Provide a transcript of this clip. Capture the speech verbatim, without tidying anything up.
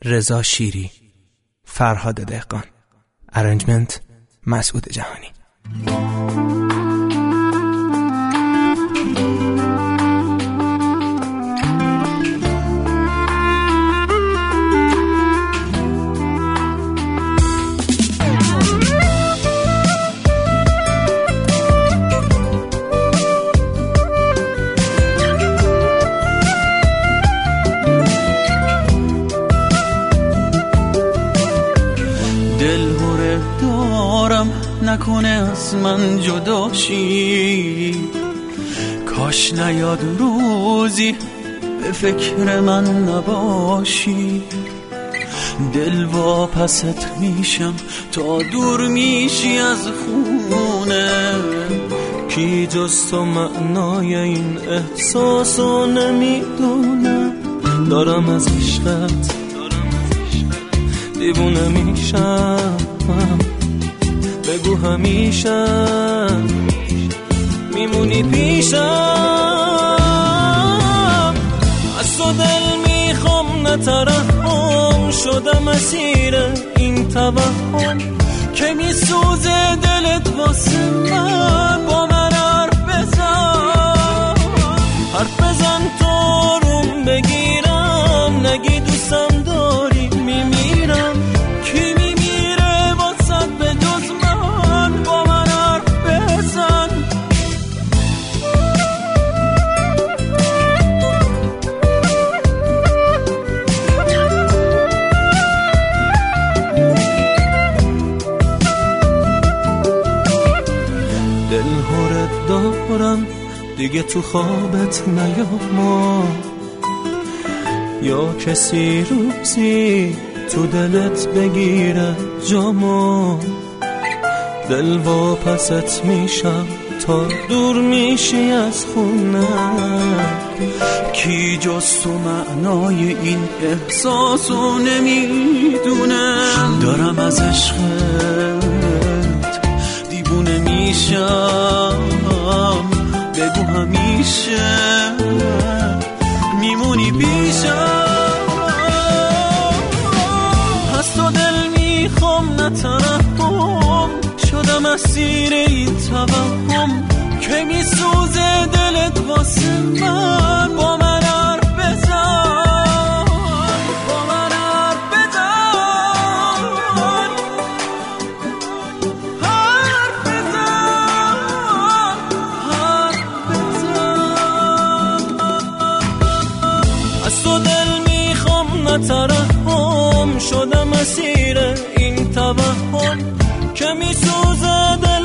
رضا شیری، فرهاد دهقان، ارنجمنت مسعود جهانی. نکنه از من جداشی، کاش نیاد روزی به فکر من نباشی. دل واپست میشم تا دور میشی از خونه، کی جز تو معنای این احساسو نمیدونه. دارم از عشقت دیوونه میشم، بگو همیشه میمونی پیشم. از تو دل میخوام نترحم، شدم اسیر این توهم که میسوزه دلت واسه من. با من حرف بزن، حرف بزن تو روم بگیرم، نگی دوستم داری میمیرم. کی میمیره واسه به جز من؟ با من حرف بزن. دل هرت دارم دیگه تو خوابت نیاما، یا کسی روزی تو دلت بگیره جاما. دل واپست میشم تا دور میشی از خونه، کی جز تو معنای این احساسو نمیدونه. دارم از عشقت دیوونه میشم، بگو همیشه میمونی پیشم. از تو دل میخوام نترحم، شدم اسیر این توهم که میسوزه دلت واسه من. با من حرف بزن، با من حرف بزن، حرف بزن، حرف بزن. از تو دل میخوام نترحم، شدم اسیر این توهم که میسوزه